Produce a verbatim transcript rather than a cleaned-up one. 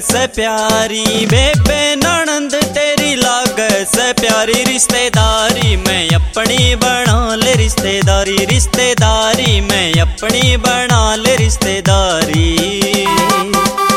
से प्यारी, बेबे ननंद तेरी लागे से प्यारी। रिश्तेदारी में अपनी बना ले रिश्तेदारी, रिश्तेदारी में अपनी बना ले रिश्तेदारी।